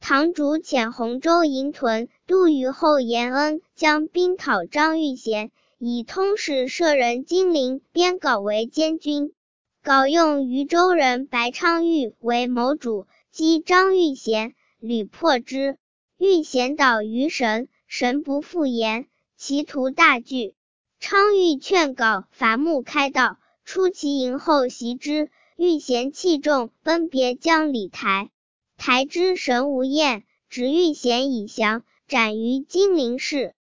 唐主遣洪州营屯，杜虞后延恩将兵讨张玉贤，以通史舍人金陵编皋为监军。皋用渝州人白昌钰为谋主，击张玉贤，屡破之。玉贤倒于神，神不复言，其徒大惧。昌钰劝皋伐木开道，出其营后袭之。玉贤气众，奔别江里台。台之神无厌，指玉贤以降，斩于金陵市。